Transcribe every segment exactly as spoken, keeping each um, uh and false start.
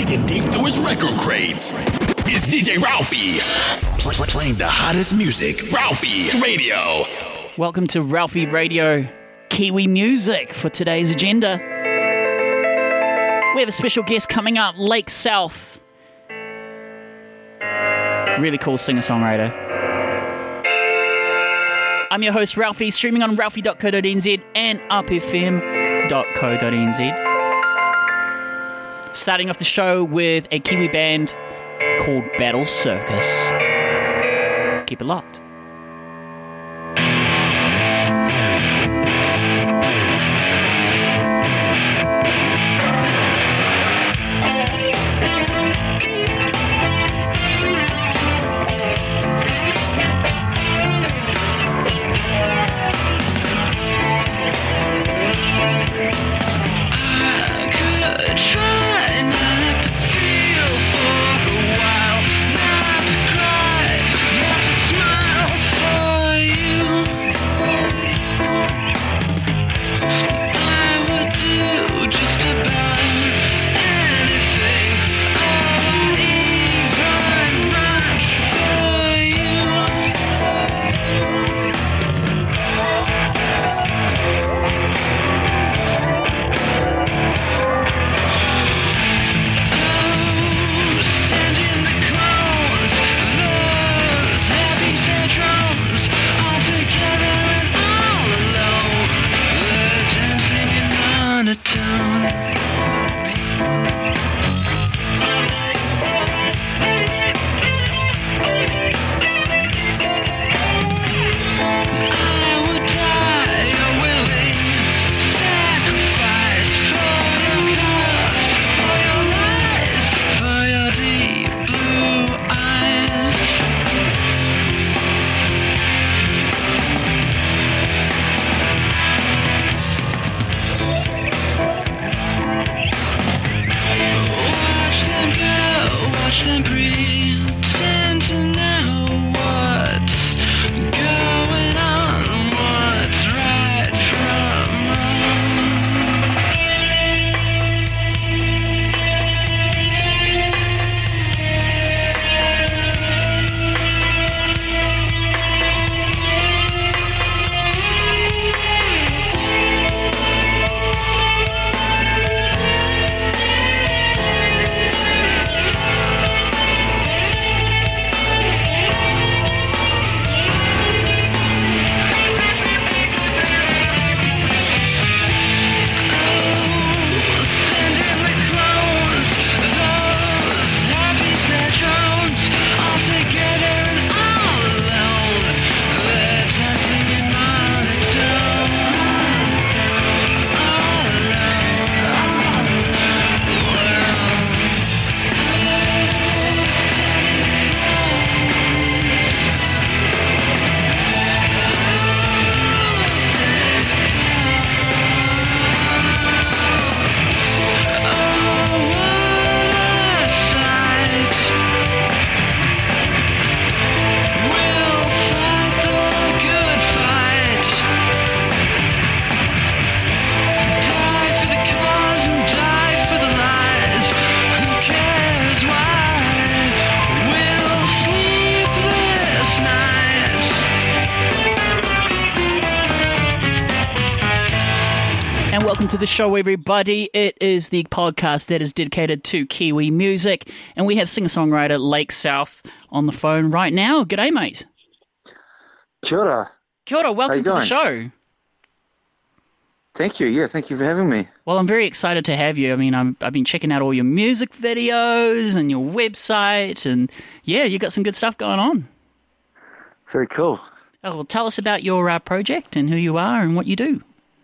Digging deep through his record crates. It's D J Ralphie. Play, play, playing the hottest music. Ralphie Radio. Welcome to Ralphie Radio Kiwi Music for today's agenda. We have a special guest coming up, Lake South. Really cool singer-songwriter. I'm your host, Ralphie, streaming on ralphie dot co dot n z and up f m dot co dot n z. Starting off the show with a Kiwi band called Battle Circus. Keep it locked. To the show, everybody. It is the podcast that is dedicated to Kiwi music, and we have singer-songwriter Lake South on the phone right now. G'day, mate. Kia ora. Kia ora. Welcome to the show. Thank you. Yeah, thank you for having me. Well, I'm very excited to have you. I mean, I'm, I've been checking out all your music videos and your website, and yeah, you got some good stuff going on. Very cool. Oh, well, tell us about your uh, project and who you are and what you do.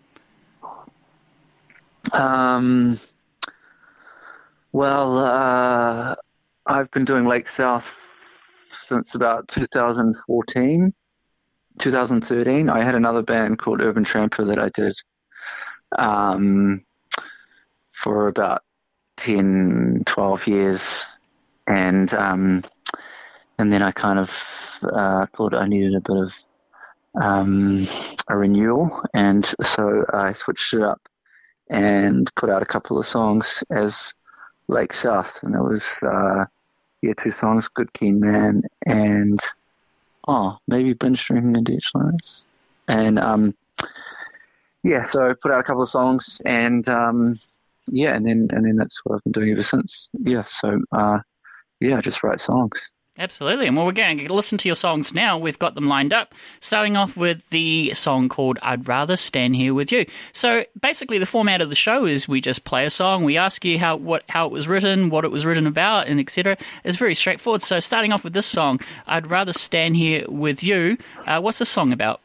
Um, well, uh, I've been doing Lake South since about two thousand fourteen, two thousand thirteen. I had another band called Urban Tramper that I did um, for about ten, twelve years. And um, and then I kind of uh, thought I needed a bit of um, a renewal. And so I switched it up and put out a couple of songs as Lake South, and it was uh, yeah, two songs, Good Keen Man and oh maybe Binge Drinking and Ditch Lines, and um, yeah, so I put out a couple of songs, and um, yeah, and then and then that's what I've been doing ever since. Yeah, so uh, yeah, I just write songs. Absolutely. And well, we're going to listen to your songs now. We've got them lined up, starting off with the song called I'd Rather Stand Here With You. So basically the format of the show is we just play a song, we ask you how what how it was written, what it was written about, and et cetera. It's very straightforward. So starting off with this song, I'd Rather Stand Here With You. Uh, what's the song about?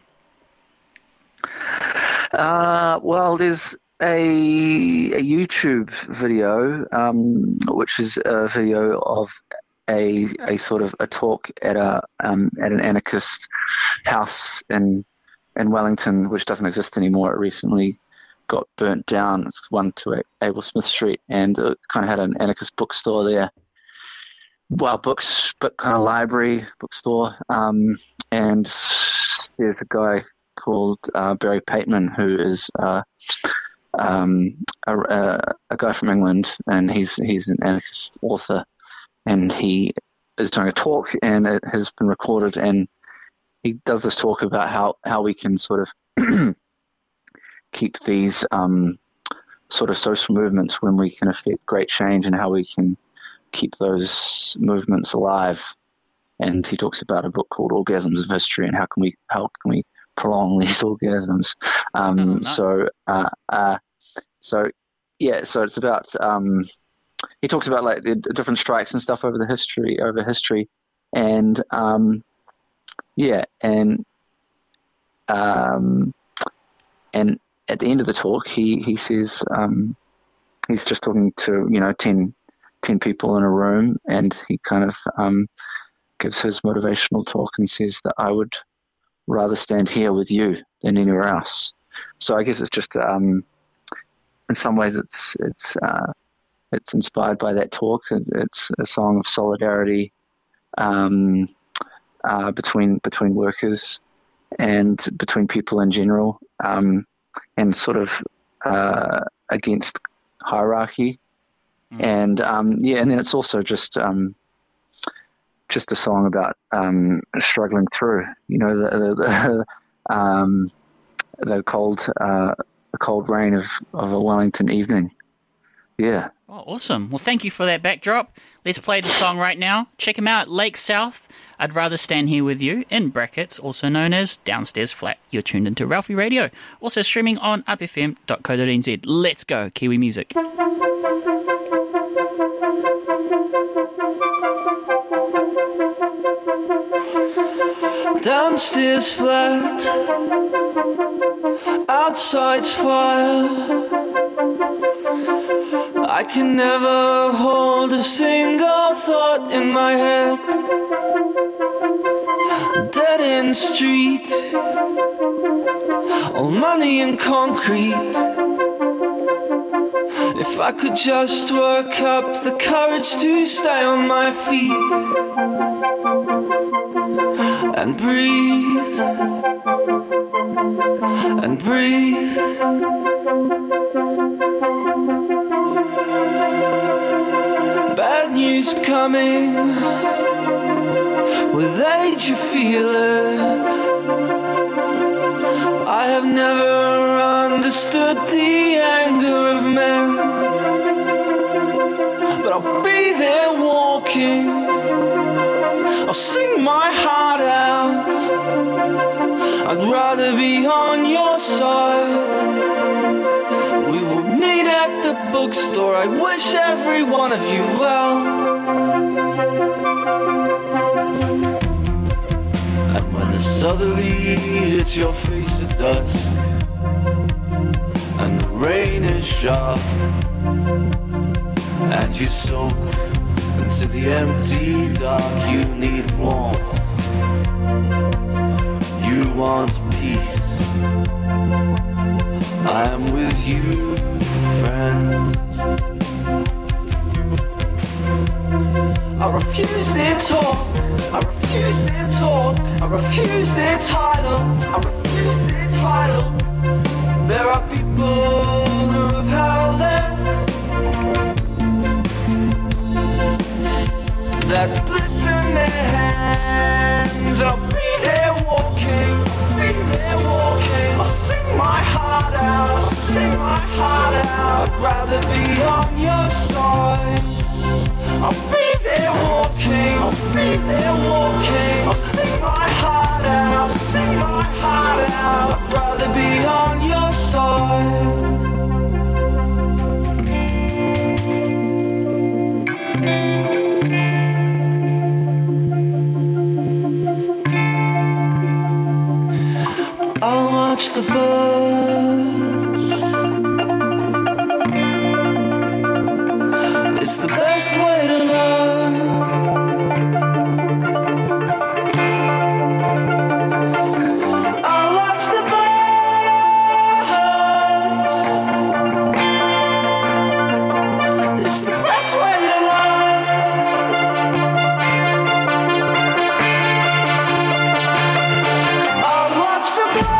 Uh, well, there's a, a YouTube video, um, which is a video of A, a sort of a talk at a um, at an anarchist house in in Wellington, which doesn't exist anymore. It recently got burnt down. It's one to Abel Smith Street, and it kind of had an anarchist bookstore there. Well, books, but kind of library bookstore. Um, and there's a guy called uh, Barry Pateman who is uh, um, a, a, a guy from England, and he's he's an anarchist author. And he is doing a talk, and it has been recorded, and he does this talk about how, how we can sort of keep these um, sort of social movements when we can affect great change, and how we can keep those movements alive. And he talks about a book called Orgasms of History, and how can we how can we prolong these orgasms. Um, oh, nice. So uh, uh, so yeah, so it's about. Um, He talks about like the different strikes and stuff over the history, over history, and um, yeah, and um, and at the end of the talk, he he says um, he's just talking to you know ten, ten people in a room, and he kind of um, gives his motivational talk and says that I would rather stand here with you than anywhere else. So I guess it's just um, in some ways it's it's. Uh, It's inspired by that talk. It's a song of solidarity um, uh, between between workers and between people in general, um, and sort of uh, against hierarchy. Mm. And um, yeah, and then it's also just um, just a song about um, struggling through, you know, the the, the, um, the cold uh, the cold rain of, of a Wellington evening. Yeah. Oh, awesome. Well, thank you for that backdrop. Let's play the song right now. Check him out, Lake South. I'd Rather Stand Here With You, in brackets, also known as Downstairs Flat. You're tuned into Ralphie Radio, also streaming on up f m dot co dot n z. Let's go, Kiwi music. Downstairs flat, outside's fire. I can never hold a single thought in my head. Dead end street, all money and concrete. If I could just work up the courage to stay on my feet and breathe, and breathe. Bad news coming, with age you feel it. I have never understood the anger of men, but I'll be there walking, I'll sing my heart out. I'd rather be on your side. We will meet at the bookstore. I wish every one of you well. And when the southerly hits your face at dusk, and the rain is sharp, and you soak into the empty dark, you need warmth, you want peace. I am with you, friend. I refuse their talk, I refuse their talk, I refuse their title, I refuse their title. There are people who have held it, my heart out, I'd rather be on your side. I'll be there walking, I'll be there walking. I'll sing my heart out, sing my heart out, I'd rather be on your side. I'll watch the birds. It's the best way to learn. I'll watch the birds. It's the best way to learn. I'll watch the birds.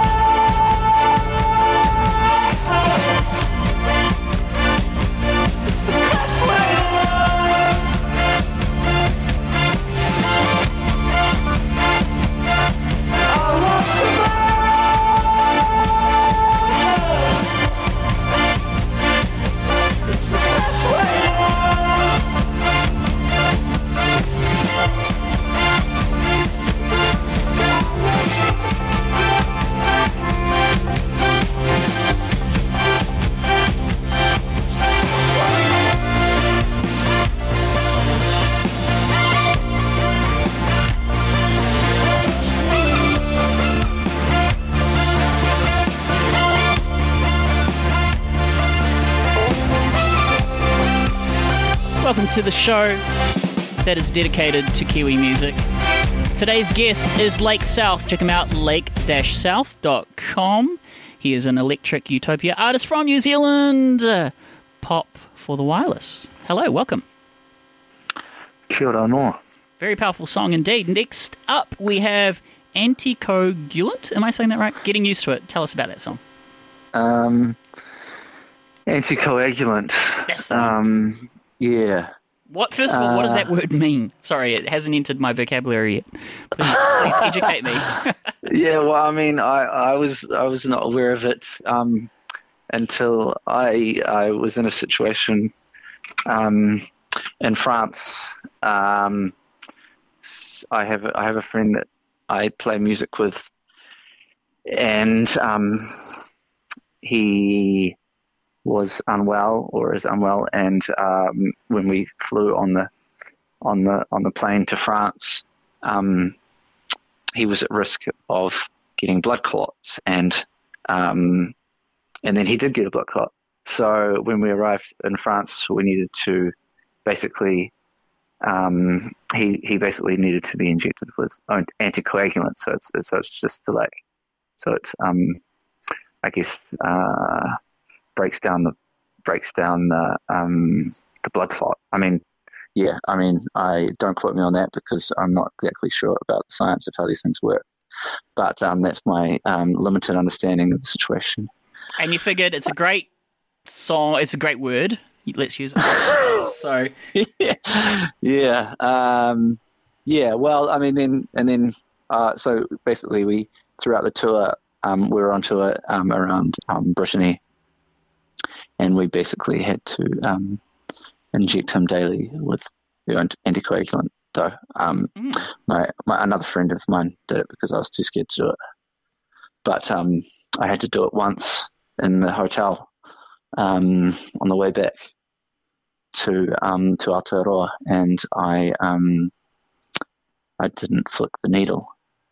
Welcome to the show that is dedicated to Kiwi music. Today's guest is Lake South. Check him out, lake dash south dot com. He is an electric utopia artist from New Zealand. Uh, pop for the wireless. Hello, welcome. Kia ora no. Very powerful song indeed. Next up, we have Anticoagulant. Am I saying that right? Getting Used to It. Tell us about that song. Um, anticoagulant. That's the one. Um, yeah. What, first of all, what does that Uh, word mean? Sorry, it hasn't entered my vocabulary yet. Please, please educate me. Yeah, well, I mean, I, I was I was not aware of it um, until I I was in a situation um, in France. Um, I have I have a friend that I play music with, and um, he was unwell or is unwell, and um, when we flew on the on the on the plane to France, um, he was at risk of getting blood clots, and um, and then he did get a blood clot. So when we arrived in France, we needed to basically um, he he basically needed to be injected with own anticoagulant. So it's, it's so it's just to like so it's um, I guess. Uh, breaks down the breaks down the um the blood clot. I mean, yeah, I mean, I don't quote me on that because I'm not exactly sure about the science of how these things work. But um, that's my um, limited understanding of the situation. And you figured it's a great song. It's a great word. Let's use it. So yeah, yeah, um, yeah. Well, I mean, then and then uh, so basically, we throughout the tour, um, we were on tour um, around um, Brittany. And we basically had to um, inject him daily with the anticoagulant. Though um, mm. my, my another friend of mine did it because I was too scared to do it. But um, I had to do it once in the hotel um, on the way back to um, to Aotearoa, and I um, I didn't flick the needle,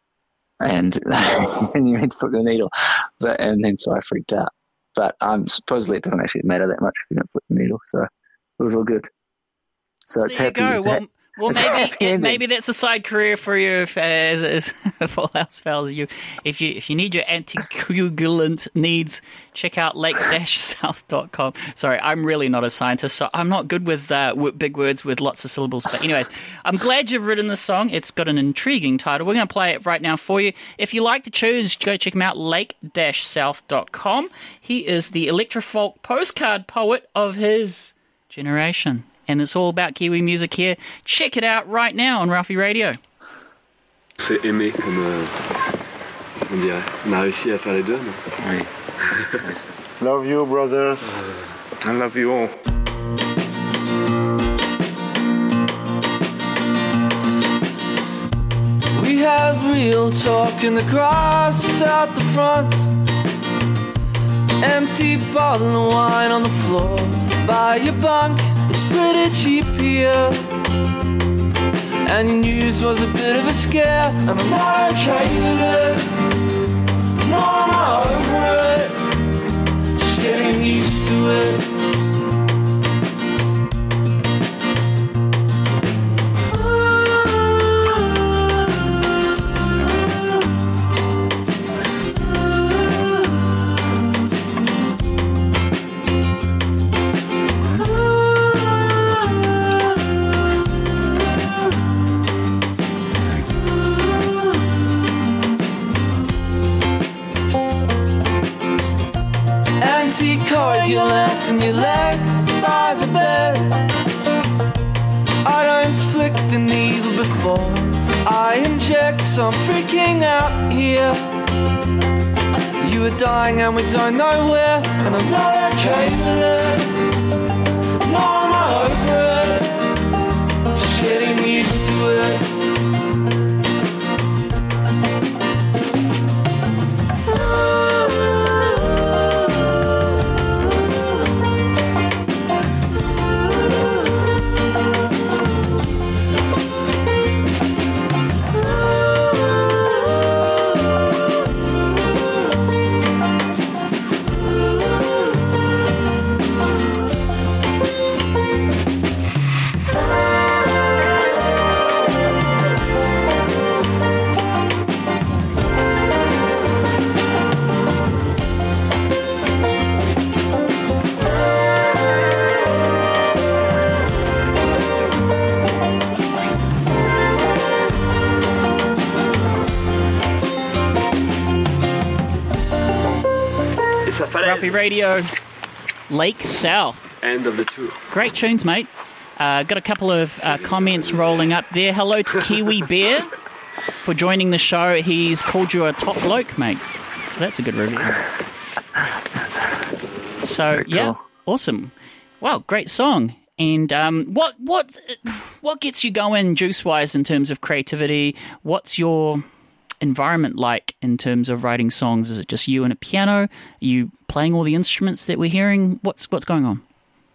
and and you had to flick the needle, but and then so I freaked out. But um, supposedly it doesn't actually matter that much if you don't flip the needle, so it was all good. So it's there happy. you go. It's Well, ha- well, it's maybe happy it, maybe that's a side career for you if, as as Full House fellas. You, if you if you need your anticoagulant needs, check out lake dash south dot com. Sorry, I'm really not a scientist, so I'm not good with uh, w- big words with lots of syllables. But anyways, I'm glad you've written this song. It's got an intriguing title. We're going to play it right now for you. If you like the tunes, go check him out, lake dash south dot com. He is the electrofolk postcard poet of his generation. And it's all about Kiwi music here. Check it out right now on Ralphie Radio. C'est aimer, comme euh, on dirait. On a réussi à faire les deux, non? Oui. Love you, brothers. I love you all. We had real talk in the grass out the front. Empty bottle of wine on the floor by your bunk. It's pretty cheap here. And your news was a bit of a scare. And I'm not okay with it. No, I'm not over it. Just getting used to it. Anticoagulants in your leg by the bed. I don't flick the needle before I inject, so I'm freaking out here. You are dying and we don't know where. And I'm not okay with it. No, I'm not over it. Just getting used to it. Ralphie Radio, Lake South. End of the tour. Great tunes, mate. Uh, got a couple of uh, comments rolling up there. Hello to Kiwi Bear for joining the show. He's called you a top bloke, mate. So that's a good review. So, yeah, awesome. Wow, great song. And um, what what what gets you going juice-wise in terms of creativity? What's your environment like in terms of writing songs? Is it just you and a piano? Are you playing all the instruments that we're hearing? What's what's going on?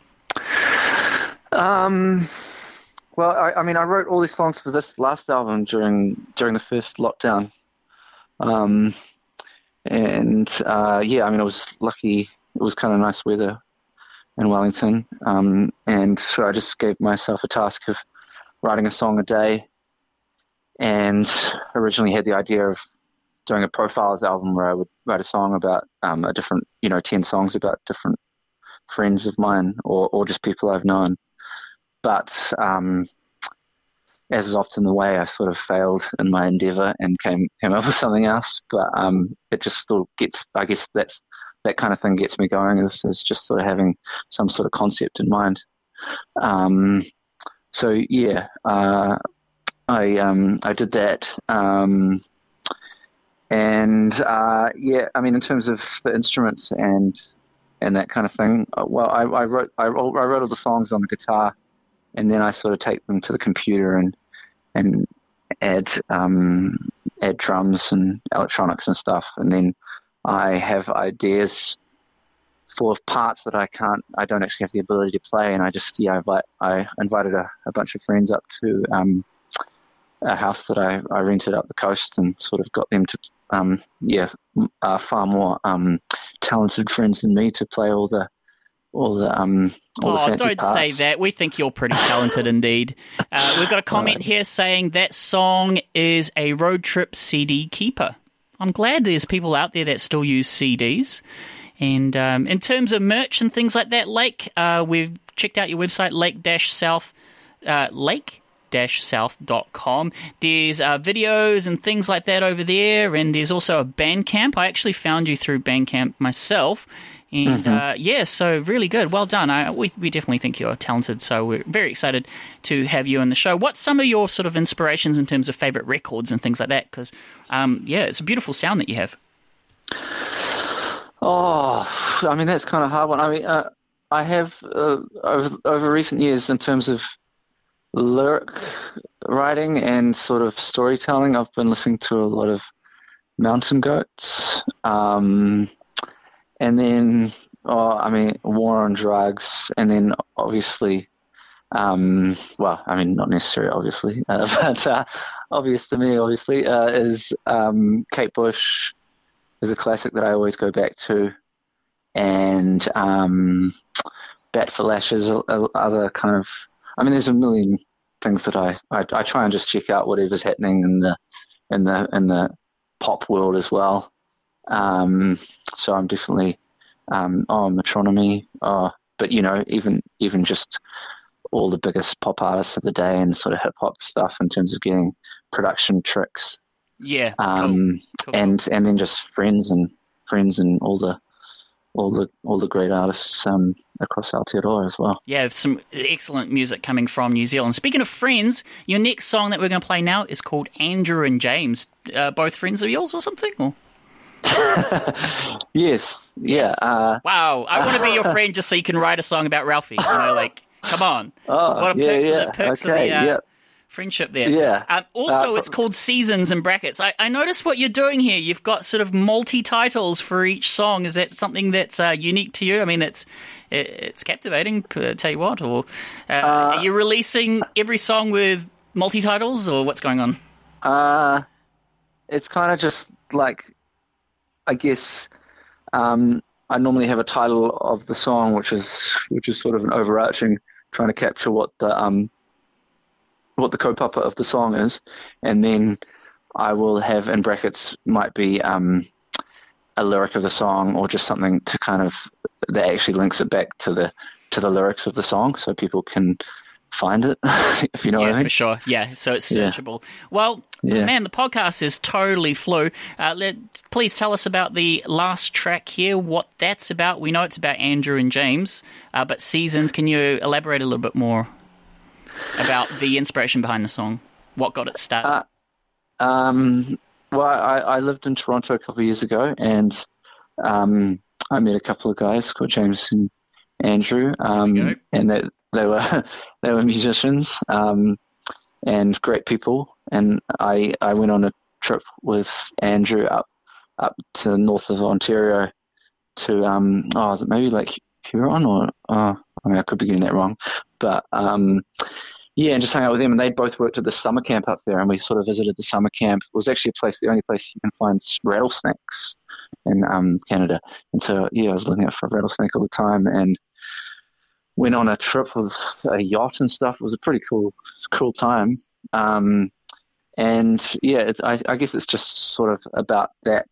Um, well, I, I mean, I wrote all these songs for this last album during during the first lockdown. Um, and uh, yeah, I mean, I was lucky. It was kind of nice weather in Wellington, um, and so I just gave myself a task of writing a song a day. And originally had the idea of doing a profiles album where I would write a song about um, a different, you know, ten songs about different friends of mine or, or just people I've known. But um, as is often the way, I sort of failed in my endeavor and came came up with something else. But um, it just still gets, I guess that's that kind of thing gets me going, is, is just sort of having some sort of concept in mind. Um, so, yeah, uh, I um I did that, um, and uh, yeah, I mean, in terms of the instruments and and that kind of thing, well, I, I wrote I wrote, I wrote all the songs on the guitar, and then I sort of take them to the computer and and add um, add drums and electronics and stuff, and then I have ideas for parts that I can't, I don't actually have the ability to play, and I just yeah, I, invite, I invited a, a bunch of friends up to Um, a house that I, I rented up the coast and sort of got them to, um, yeah, uh, far more um, talented friends than me to play all the, all the, um, all oh, the fancy don't parts. say that. We think you're pretty talented indeed. Uh, we've got a comment right. here saying that song is a road trip C D keeper. I'm glad there's people out there that still use C Ds. And um, in terms of merch and things like that, Lake, uh, we've checked out your website, lake-south, uh, lake south dot com. There's uh, videos and things like that over there, and there's also a Bandcamp. I actually found you through Bandcamp myself, and mm-hmm. uh, yeah, so really good. Well done. I, we, we definitely think you're talented, so we're very excited to have you on the show. What's some of your sort of inspirations in terms of favorite records and things like that? Because, um, yeah, it's a beautiful sound that you have. Oh, I mean, that's kind of a hard one. I mean, uh, I have uh, over over recent years, in terms of lyric writing and sort of storytelling, I've been listening to a lot of Mountain Goats, um, and then, oh, I mean, War on Drugs, and then obviously, um, well, I mean, not necessarily, obviously, uh, but uh, obvious to me, obviously, uh, is um, Kate Bush. Is a classic that I always go back to, and um, Bat for Lashes, other kind of. I mean, there's a million things that I, I I try and just check out whatever's happening in the in the in the pop world as well. Um, so I'm definitely um, oh Metronomy, oh, but you know, even even just all the biggest pop artists of the day and sort of hip hop stuff in terms of getting production tricks. Yeah, um, cool. Cool. and and then just friends and friends and all the all the all the great artists um, across Aotearoa as well. Yeah, some excellent music coming from New Zealand. Speaking of friends, your next song that we're going to play now is called Andrew and James. Uh, both friends of yours or something? Or? yes, yeah. Yes. Uh, wow, I want to be your friend just so you can write a song about Ralphie. You know, like, come on. Oh, what a yeah, perks, yeah. of the, perks okay, of the uh, yeah. friendship there. Yeah. Um, also, Uh, it's called Seasons in brackets. I, I noticed what you're doing here. You've got sort of multi-titles for each song. Is that something that's uh, unique to you? I mean, it's it, it's captivating, uh, tell you what. Or uh, Uh, are you releasing every song with multi-titles, or what's going on? Uh, it's kind of just like, I guess, um, I normally have a title of the song, which is which is sort of an overarching, trying to capture what the um. what the kaupapa of the song is, and then I will have in brackets might be um, a lyric of the song or just something to kind of that actually links it back to the to the lyrics of the song, so people can find it. If you know yeah, what I mean. for sure. Yeah, so it's Yeah. searchable. Well, Yeah. man, the podcast is totally flew. Uh, let, please tell us about the last track here, what that's about. We know it's about Andrew and James, uh, but Seasons, can you elaborate a little bit more about the inspiration behind the song? What got it started? Uh, um, well, I, I lived in Toronto a couple of years ago, and um, I met a couple of guys called James and Andrew, um, and they, they were they were musicians um, and great people. And I I went on a trip with Andrew up up to the north of Ontario to um oh is it maybe like Huron or oh I mean I could be getting that wrong, but um. Yeah, and just hung out with them, and they both worked at the summer camp up there, and we sort of visited the summer camp. It was actually a place, the only place you can find rattlesnakes in um, Canada. And so, yeah, I was looking out for a rattlesnake all the time, and went on a trip with a yacht and stuff. It was a pretty cool, cool time. Um, and yeah, it, I, I guess it's just sort of about that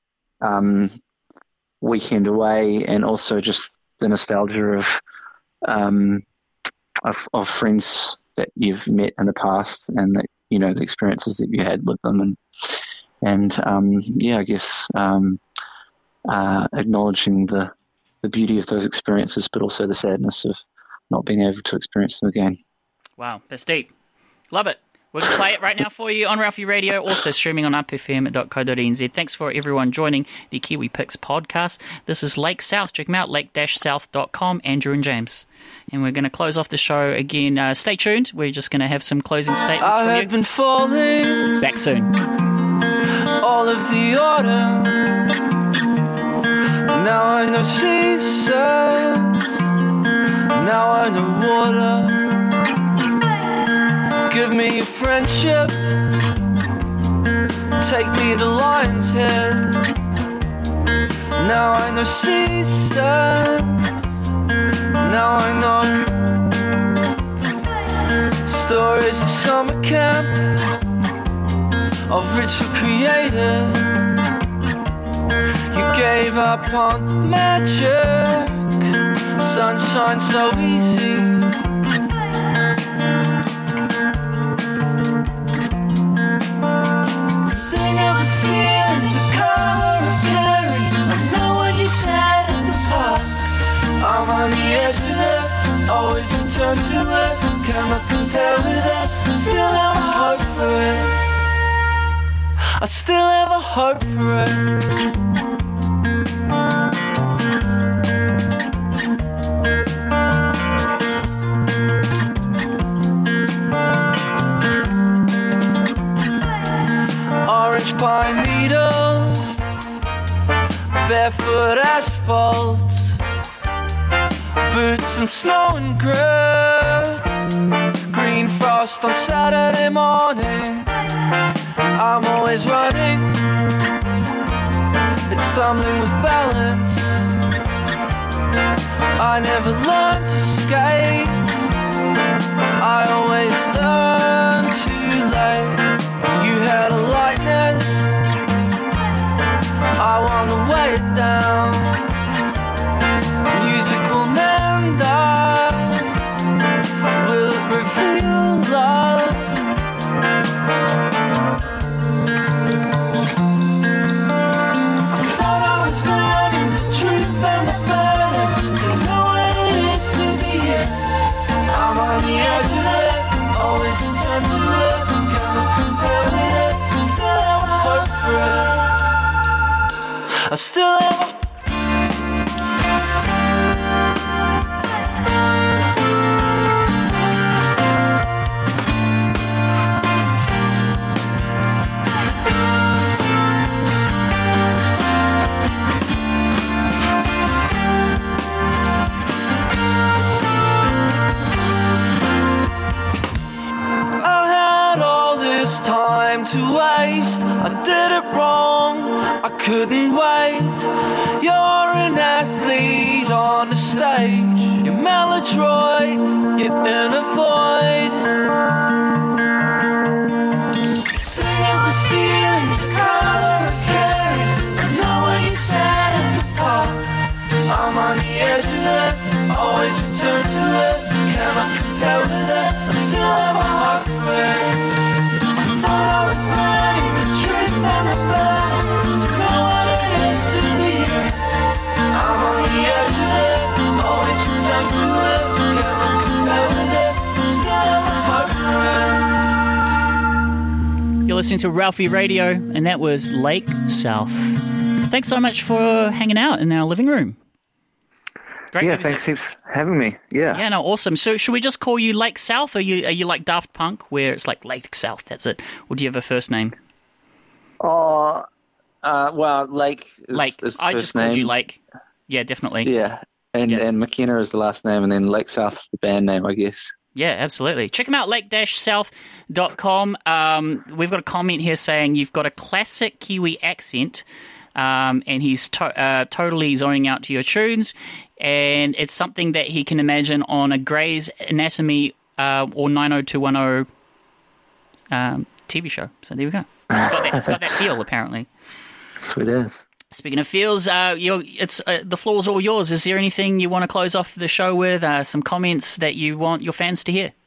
um, weekend away, and also just the nostalgia of um, of, of friends that you've met in the past, and that, you know, the experiences that you had with them, and and um, yeah, I guess um, uh, acknowledging the the beauty of those experiences, but also the sadness of not being able to experience them again. Wow, that's deep. Love it. We're going to play it right now for you on Ralphie Radio, also streaming on up f m dot co dot n z. Thanks for everyone joining the Kiwi Picks podcast. This is Lake South. Check them out, lake dash south dot com, Andrew and James. And we're going to close off the show again. Uh, stay tuned. We're just going to have some closing statements I from had you. been falling Back soon. all of the autumn. Now I know seasons. Now I know water. Give me your friendship. Take me to Lion's Head. Now I know seasons. Now I know stories of summer camp, of ritual created. You gave up on magic. Sunshine so easy. Sing everything, the color of caring. I know what you said in the park. I'm on the edge of it, always return to it. Cannot compare with it, I still have a hope for it. I still have a hope for it. good asphalt, boots and snow and grit, green frost on Saturday morning. I'm always running, it's stumbling with balance. I never learned to skate, I always learn too late. You had a lightness, I wanna weigh it down. Music will mend us, will it reveal love? I thought I was learning the truth and the burden, to know what it is to be here. I'm on the edge of it, always return to it, cannot compare with it, I still have a hope for it. I still have a time to waste. I did it wrong, I couldn't wait. You're an athlete on the stage, you're maladroit, you're in a void. Singing with feeling, the color of caring, I know what you said in the park. I'm on the edge of it, always return to it, cannot compare with it, I still have a heart for it. I was learning the truth and the burden, to know what it is to be here. I'm on the edge of it, always return to it, cannot compare with it, still have a heart for it. You're listening to Ralphie Radio, and that was Lake South. Thanks so much for hanging out in our living room. Great yeah, music. thanks heaps for having me. Yeah. Yeah, no, awesome. So should we just call you Lake South, or are you, are you like Daft Punk, where it's like Lake South, that's it? Or do you have a first name? Oh, uh, well, Lake is, Lake. is the I first just called name. you Lake. Yeah, definitely. Yeah, and, Yeah. and McKenna is the last name, and then Lake South is the band name, I guess. Yeah, absolutely. Check them out, lake dash south dot com. Um, we've got a comment here saying you've got a classic Kiwi accent, um, and he's to- uh, totally zoning out to your tunes, and it's something that he can imagine on a Grey's Anatomy uh, or nine oh two one oh um, T V show. So there we go. It's got that, it's got that feel, apparently. Sweet as. Speaking of feels, uh, you're, it's uh, the floor's all yours. Is there anything you want to close off the show with? Uh, some comments that you want your fans to hear?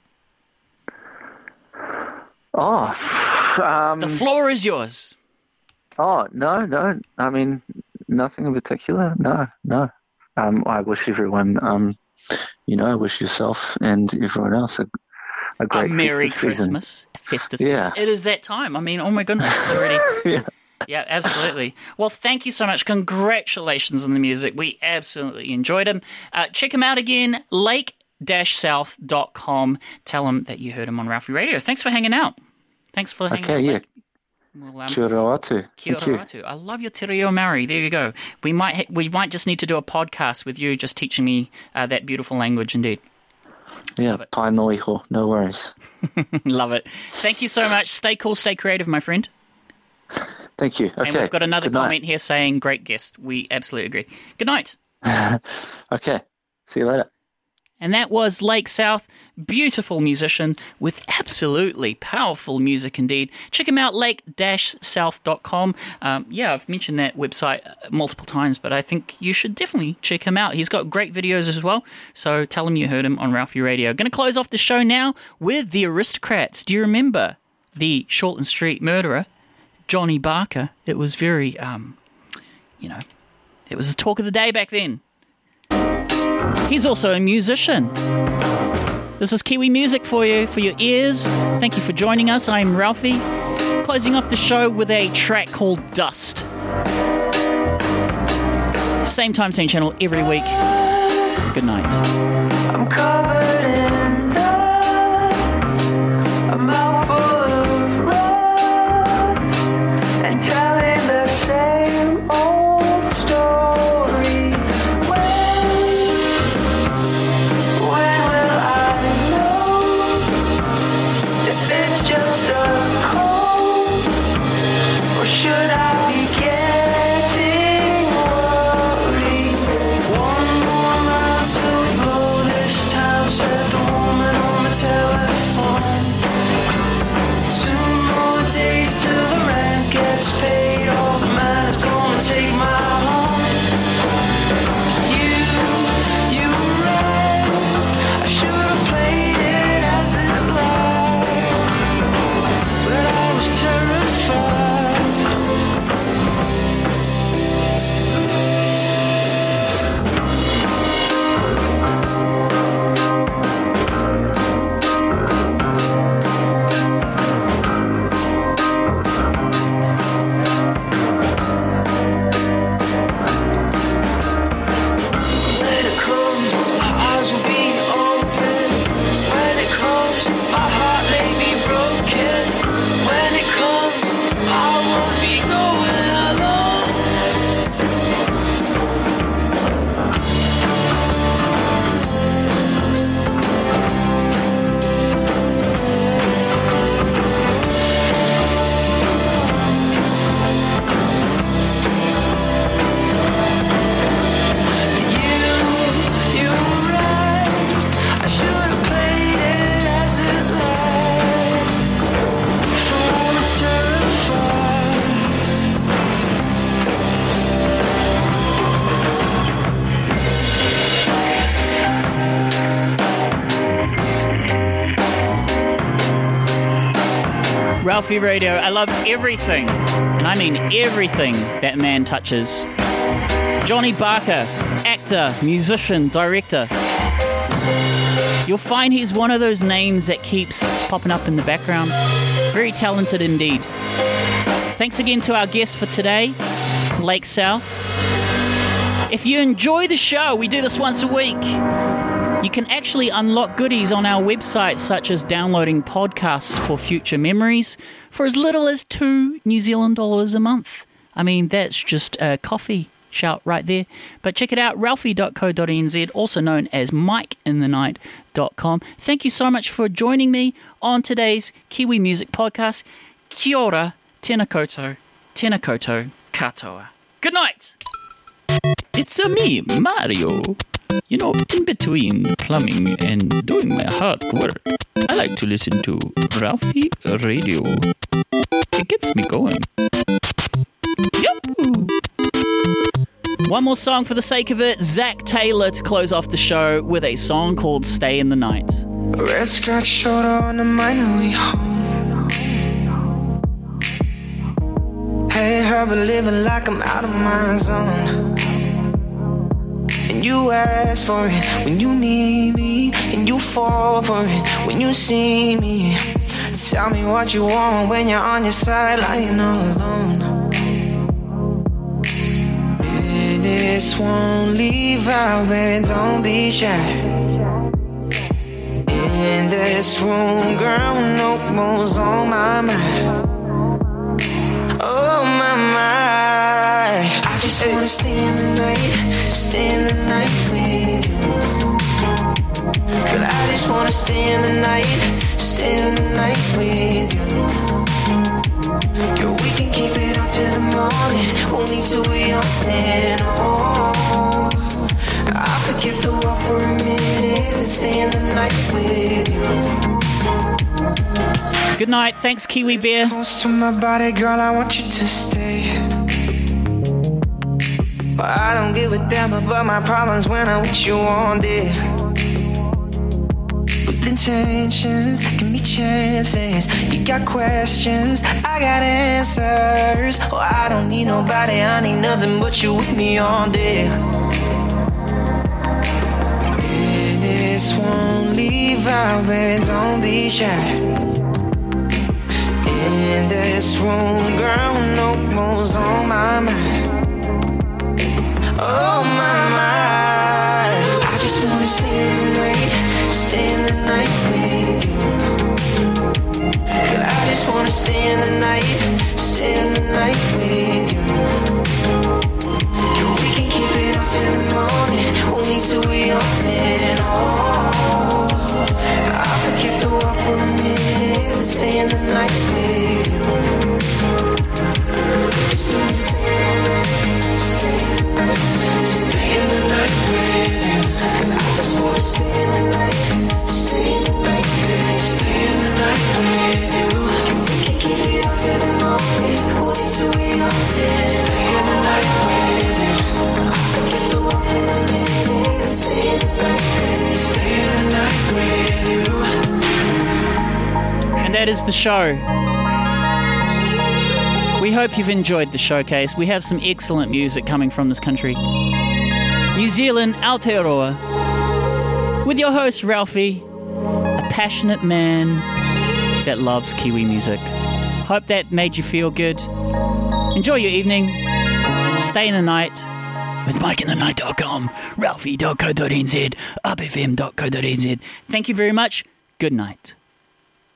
Oh, um, The floor is yours. oh no, no. I mean, nothing in particular. No, no. Um, I wish everyone, um, you know, I wish yourself and everyone else a, a A great Merry festive season. Christmas. A festive Yeah. season. It is that time. I mean, oh my goodness, it's already... Yeah. Yeah, absolutely. Well, thank you so much. Congratulations on the music. We absolutely enjoyed him. Uh, check him out again, lake dash south dot com. Tell him that you heard him on Ralphie Radio. Thanks for hanging out. Thanks for hanging Okay, out. yeah. Lake. Well, um, Kia ora atu. Kia Thank you. ora atu. I love your te reo Maori. There you go. We might ha- we might just need to do a podcast with you just teaching me uh, that beautiful language indeed. Yeah, it. pai no iho. No worries. Love it. Thank you so much. Stay cool, stay creative, my friend. Thank you. Okay. And we've got another Good night. comment here saying, great guest. We absolutely agree. Good night. Okay. See you later. And that was Lake South, beautiful musician with absolutely powerful music indeed. Check him out, lake dash south dot com. Um, yeah, I've mentioned that website multiple times, but I think you should definitely check him out. He's got great videos as well, so tell him you heard him on Ralphie Radio. Going to close off the show now with the Aristocrats. Do you remember the Shortland Street murderer, Johnny Barker? It was very, um, you know, it was the talk of the day back then. He's also a musician. This is Kiwi music for you, for your ears. Thank you for joining us. I'm Ralphie. Closing off the show with a track called Dust. Same time, same channel every week. Good night. I'm covered in dust, a mouthful of rust, and telling the same old story. Ralphie Radio. I love everything, and I mean everything that man touches. Johnny Barker, actor, musician, director. You'll find he's one of those names that keeps popping up in the background. Very talented indeed. Thanks again to our guest for today, Lake South. If you enjoy the show, we do this once a week. You can actually unlock goodies on our website, such as downloading podcasts for future memories for as little as two New Zealand dollars a month. I mean, that's just a coffee shout right there. But check it out, ralphie dot co dot n z, also known as mike in the night dot com. Thank you so much for joining me on today's Kiwi Music Podcast. Kia ora, tēnā koutou, tēnā koutou katoa. Good night! It's a me, Mario. You know, in between plumbing and doing my hard work, I like to listen to Ralphie Radio. It gets me going. Yep. One more song for the sake of it. Zach Taylor to close off the show with a song called Stay in the Night. Red scratch shoulder on the minor way home. Hey, her, but living like I'm out of my zone. And you ask for it when you need me, and you fall for it when you see me. Tell me what you want when you're on your side, lying all alone. Minutes won't leave out, but don't be shy. In this room, girl, no more's on my mind. Oh my mind. I just wanna stay in the night, stay in the night with you. Girl, I just wanna stay in the night, stay in the night with you. Girl, we can keep it up till the morning, only till we on and on. I forget the world for a minute and stay in the night with you. Good night. Thanks, Kiwi Bear. Close to my body, girl, I want you to stay. Well, I don't give a damn about my problems when I'm with you all day. With intentions, give me chances. You got questions, I got answers. Oh, I don't need nobody, I need nothing but you with me all day. Minutes won't leave out, but don't be shy. In this room, girl, no more's on my mind. Oh my mind. I just wanna stay in the night, stay in the night with you. Girl, I just wanna stay in the night, stay in the night with you. Girl, we can keep it up till the morning, only till we on and on. I forget the world for a minute and stay in the night with you. Just wanna stay in the night, stay in the night. Stay in the night with you. I just wanna stay in the night, stay in the night, stay in the night with you. We can keep it up till the morning, only till we on it. Stay in the night with you. I forget the world for a minute. Stay in the night, stay in the night with you. And that is the show. We hope you've enjoyed the showcase. We have some excellent music coming from this country. New Zealand, Aotearoa. With your host, Ralphie, a passionate man that loves Kiwi music. Hope that made you feel good. Enjoy your evening. Stay in the night with mike in the night dot com, ralphie dot co dot n z, up f m dot co dot n z. Thank you very much. Good night.